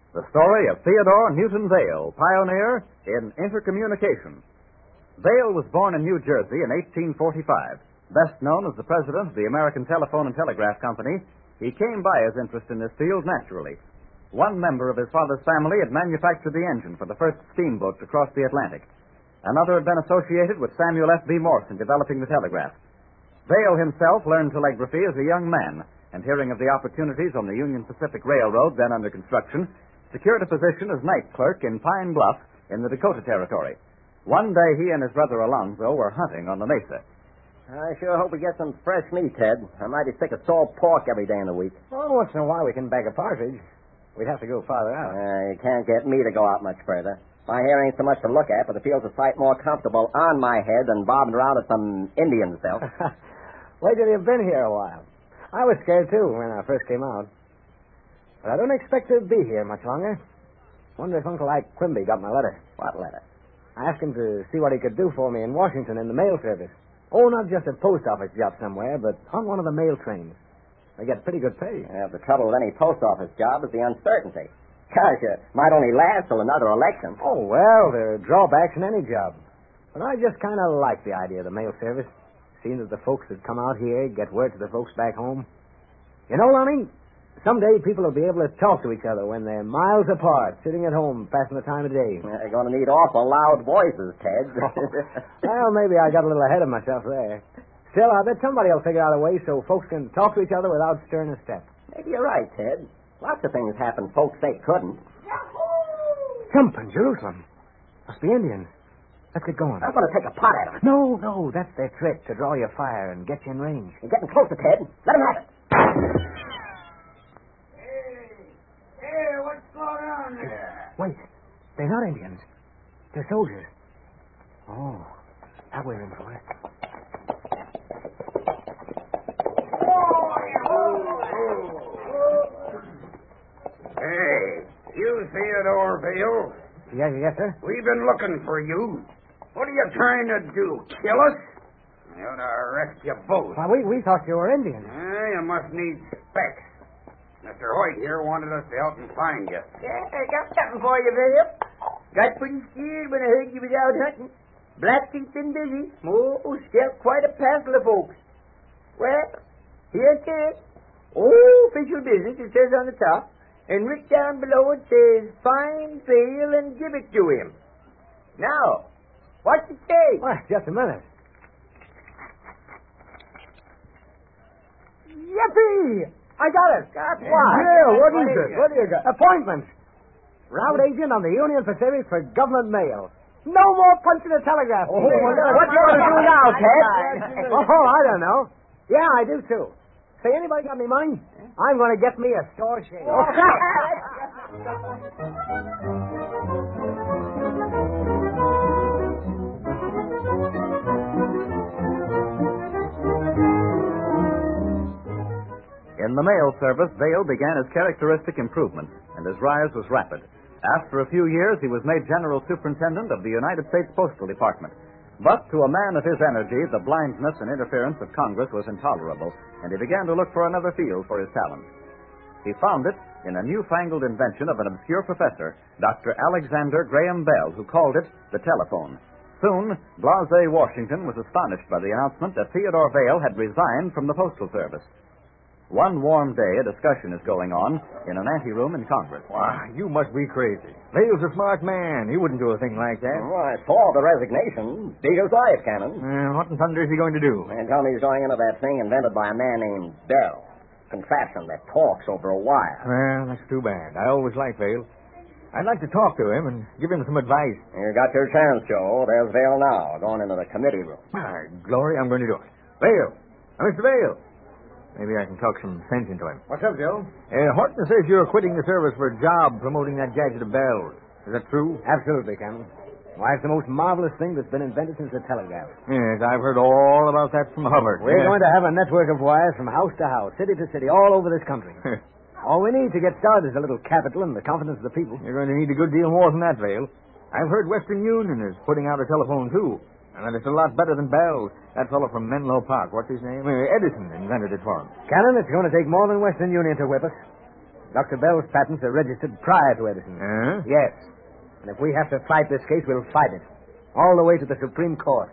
The story of Theodore Newton Vail, pioneer in intercommunication. Vail was born in New Jersey in 1845. Best known as the president of the American Telephone and Telegraph Company, he came by his interest in this field naturally. One member of his father's family had manufactured the engine for the first steamboat to cross the Atlantic. Another had been associated with Samuel F. B. Morse in developing the telegraph. Vail himself learned telegraphy as a young man, and hearing of the opportunities on the Union Pacific Railroad, then under construction, secured a position as night clerk in Pine Bluff in the Dakota Territory. One day he and his brother Alonzo were hunting on the mesa. I sure hope we get some fresh meat, Ted. I'm mighty sick of salt pork every day in the week. Well, once in a while we can bag a partridge. We'd have to go farther out. You can't get me to go out much further. My hair ain't so much to look at, but it feels a sight more comfortable on my head than bobbing around at some Indian's belt. Wait till you've been here a while. I was scared, too, when I first came out. But I don't expect to be here much longer. Wonder if Uncle Ike Quimby got my letter. What letter? I asked him to see what he could do for me in Washington in the mail service. Oh, not just a post office job somewhere, but on one of the mail trains. They get pretty good pay. The trouble with any post office job is the uncertainty. Gosh, it might only last till another election. Oh, well, there are drawbacks in any job. But I just kind of like the idea of the mail service. Seeing that the folks that come out here get word to the folks back home. You know, Lonnie, someday people will be able to talk to each other when they're miles apart, sitting at home, passing the time of day. They're going to need awful loud voices, Ted. Well, maybe I got a little ahead of myself there. Still, I bet somebody will figure out a way so folks can talk to each other without stirring a step. Maybe you're right, Ted. Lots of things happen folks say couldn't. Jumping Jerusalem. Must be Indians. Let's get going. I'm going to take a pot at them. No, that's their trick, to draw your fire and get you in range. You're getting closer, Ted. Let them have it. Hey, what's going on here? Wait, they're not Indians. They're soldiers. Oh, that we're in for it. Hey, you Theodore Vail? Yes, sir. We've been looking for you. What are you trying to do, kill us? I ought to arrest you both. Why, we thought you were Indians. You must need specs. Mr. Hoyt here wanted us to help him find you. Yeah, I got something for you, Vail. Got pretty scared when I heard you was out hunting. Blackfeet's been busy. Oh, scalped quite a passel of folks. Well, here it is. Official business, it says on the top. And right down below it says, find Vail and give it to him. Now, what's it say? Well, just a minute. Yippee! I got it. Got What? what? Yeah, what is it? What do you got? Appointment. Route agent on the Union Pacific for government mail. No more punching a telegraph. What you want to do now, Ted? Oh, I don't know. Yeah, I do, too. Say, anybody got any money? I'm going to get me a store shake. In the mail service, Vail began his characteristic improvement, and his rise was rapid. After a few years, he was made General Superintendent of the United States Postal Department. But to a man of his energy, the blindness and interference of Congress was intolerable, and he began to look for another field for his talent. He found it in a newfangled invention of an obscure professor, Dr. Alexander Graham Bell, who called it the telephone. Soon, blasé Washington was astonished by the announcement that Theodore Vail had resigned from the Postal Service. One warm day, a discussion is going on in an anteroom in Congress. Why, you must be crazy. Vail's a smart man. He wouldn't do a thing like that. Well, I saw the resignation. Big as life, Cannon. What in thunder is he going to do? And tell me he's going into that thing invented by a man named Bell. Contraption that talks over a wire. Well, that's too bad. I always liked Vail. I'd like to talk to him and give him some advice. You got your chance, Joe. There's Vail now, going into the committee room. My glory, I'm going to do it. Vail. Mr. Vail. Maybe I can talk some sense into him. What's up, Joe? Horton says you're quitting the service for a job promoting that gadget of Bell's. Is that true? Absolutely, Cameron. Why, it's the most marvelous thing that's been invented since the telegraph. Yes, I've heard all about that from Hubbard. We're going to have a network of wires from house to house, city to city, all over this country. All we need to get started is a little capital and the confidence of the people. You're going to need a good deal more than that, Vail. I've heard Western Union is putting out a telephone, too. And that it's a lot better than Bell's. That fellow from Menlo Park, what's his name? Edison invented it for him. Cannon, it's going to take more than Western Union to whip us. Dr. Bell's patents are registered prior to Edison. Yes. And if we have to fight this case, we'll fight it. All the way to the Supreme Court.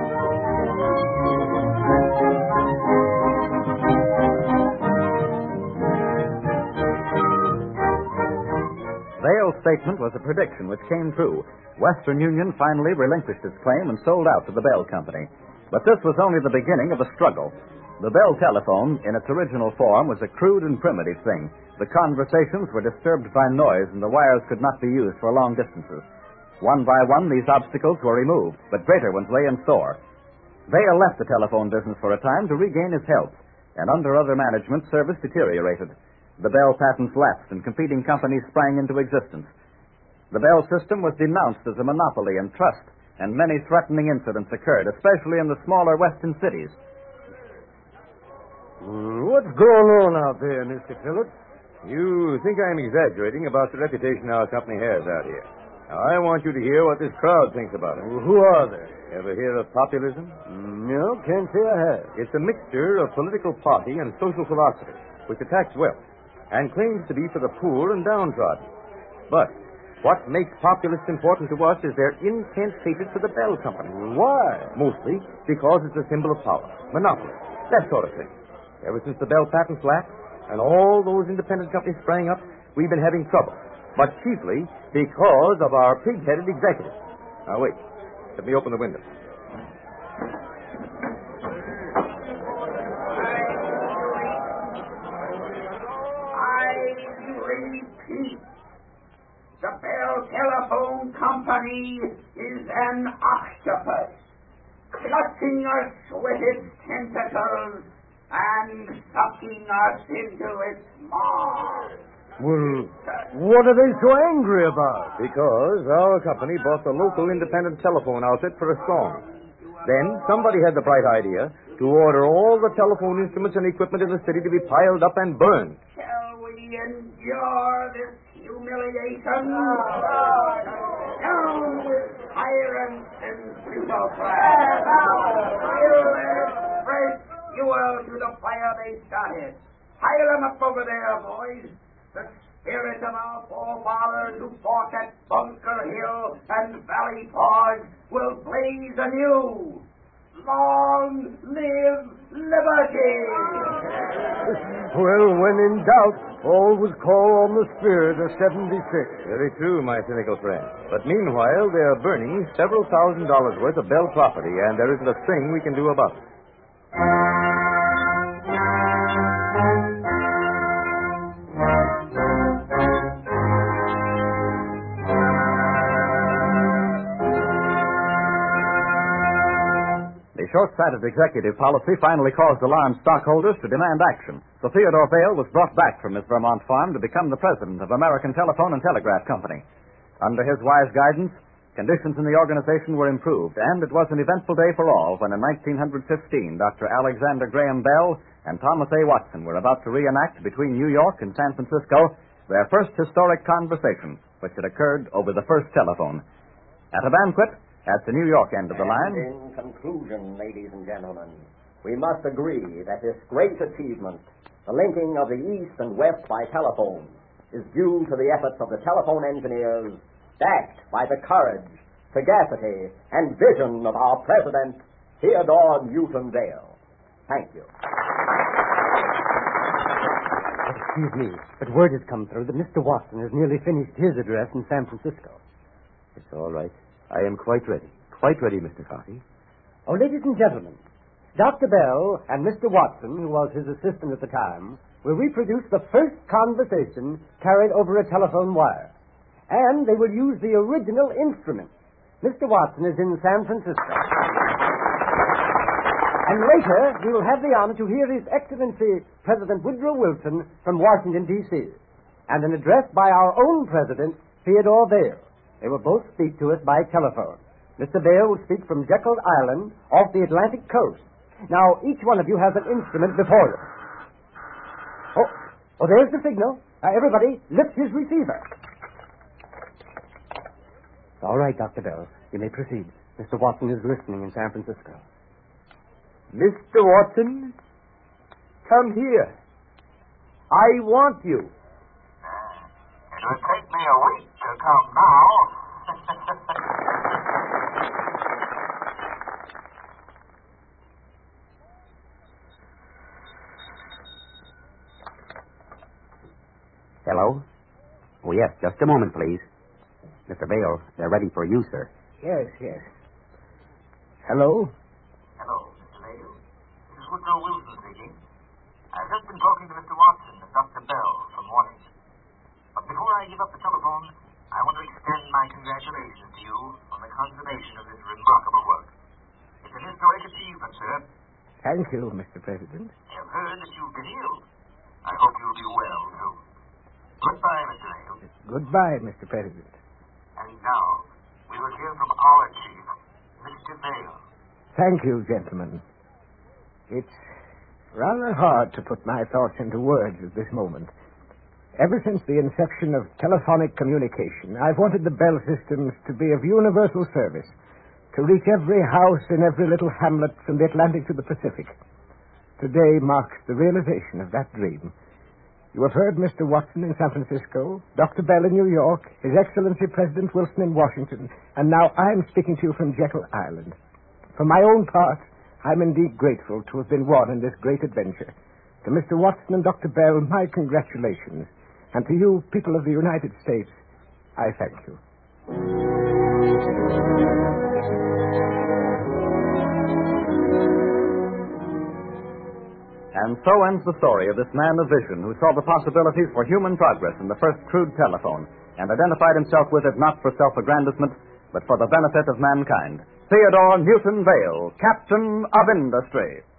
Vail's statement was a prediction which came true. Western Union finally relinquished its claim and sold out to the Bell Company. But this was only the beginning of a struggle. The Bell telephone, in its original form, was a crude and primitive thing. The conversations were disturbed by noise, and the wires could not be used for long distances. One by one, these obstacles were removed, but greater ones lay in store. Vail left the telephone business for a time to regain his health, and under other management, service deteriorated. The Bell patents lapsed, and competing companies sprang into existence. The Bell system was denounced as a monopoly and trust, and many threatening incidents occurred, especially in the smaller western cities. What's going on out there, Mr. Phillips? You think I'm exaggerating about the reputation our company has out here. Now, I want you to hear what this crowd thinks about it. Who are they? Ever hear of populism? No, can't say I have. It's a mixture of political party and social philosophy, which attacks wealth and claims to be for the poor and downtrodden. But what makes populists important to us is their intense hatred for the Bell Company. Why? Mostly because it's a symbol of power, monopoly, that sort of thing. Ever since the Bell patents lapsed and all those independent companies sprang up, we've been having trouble. But chiefly because of our pig-headed executives. Now, wait. Let me open the window. I repeat, the Bell Telephone Company is an octopus, clutching us with its tentacles and sucking us into its maw. Well, what are they so angry about? Because our company bought the local independent telephone outfit for a song. Then somebody had the bright idea to order all the telephone instruments and equipment in the city to be piled up and burned. Shall we endure this humiliation? Down with tyrants and plutocrats. We'll add fresh fuel to the fire they started. Pile them up over there, boys. The spirit of our forefathers who fought at Bunker Hill and Valley Forge will blaze anew. Long live liberty! Well, when in doubt, always call on the spirit of 76. Very true, my cynical friend. But meanwhile, they are burning several $1,000s worth of Bell property, and there isn't a thing we can do about it. The short-sighted executive policy finally caused alarmed stockholders to demand action. So Theodore Vail was brought back from his Vermont farm to become the president of American Telephone and Telegraph Company. Under his wise guidance, conditions in the organization were improved, and it was an eventful day for all when in 1915 Dr. Alexander Graham Bell and Thomas A. Watson were about to reenact between New York and San Francisco their first historic conversation, which had occurred over the first telephone. At a banquet at the New York end of the line. And in conclusion, ladies and gentlemen, we must agree that this great achievement, the linking of the East and West by telephone, is due to the efforts of the telephone engineers, backed by the courage, sagacity, and vision of our President, Theodore Newton Vail. Thank you. Excuse me, but word has come through that Mr. Watson has nearly finished his address in San Francisco. It's all right. I am quite ready. Quite ready, Mr. Carty. Oh, ladies and gentlemen, Dr. Bell and Mr. Watson, who was his assistant at the time, will reproduce the first conversation carried over a telephone wire. And they will use the original instrument. Mr. Watson is in San Francisco. And later, we will have the honor to hear His Excellency President Woodrow Wilson from Washington, D.C., and an address by our own President, Theodore Vail. They will both speak to us by telephone. Mr. Vail will speak from Jekyll Island off the Atlantic coast. Now, each one of you has an instrument before you. Oh, there's the signal. Everybody, lift his receiver. All right, Dr. Bell. You may proceed. Mr. Watson is listening in San Francisco. Mr. Watson, come here. I want you. It would take me a week to come now. Hello? Oh, yes, just a moment, please. Mr. Vale, they're ready for you, sir. Yes, yes. Hello? Hello, Mr. Vale. This is Woodrow Wilson speaking. I've just been talking to Mr. Watson and Dr. Bell from Warning. But before I give up the telephone, I want to extend my congratulations to you on the consummation of this remarkable work. It's an historic achievement, sir. Thank you, Mr. President. I have heard that you've been ill. I hope you'll be well, too. Goodbye, Mr. Vale. Goodbye, Mr. President. And now, we will hear from our chief, Mr. Vale. Thank you, gentlemen. It's rather hard to put my thoughts into words at this moment. Ever since the inception of telephonic communication, I've wanted the Bell systems to be of universal service, to reach every house in every little hamlet from the Atlantic to the Pacific. Today marks the realization of that dream. You have heard Mr. Watson in San Francisco, Dr. Bell in New York, His Excellency President Wilson in Washington, and now I'm speaking to you from Jekyll Island. For my own part, I'm indeed grateful to have been one in this great adventure. To Mr. Watson and Dr. Bell, my congratulations. And to you, people of the United States, I thank you. And so ends the story of this man of vision who saw the possibilities for human progress in the first crude telephone and identified himself with it not for self-aggrandizement, but for the benefit of mankind. Theodore Newton Vale, Captain of Industry.